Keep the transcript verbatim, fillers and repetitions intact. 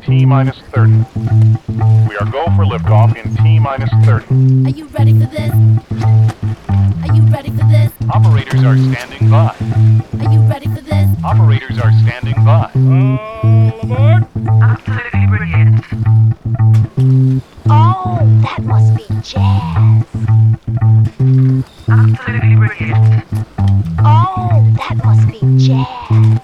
T minus thirty. We are go for liftoff in T minus thirty. Are you ready for this? Are you ready for this? Operators are standing by. Are you ready for this? Operators are standing by. All aboard! Absolutely brilliant. Oh, that must be jazz. Absolutely brilliant. Oh, that must be jazz.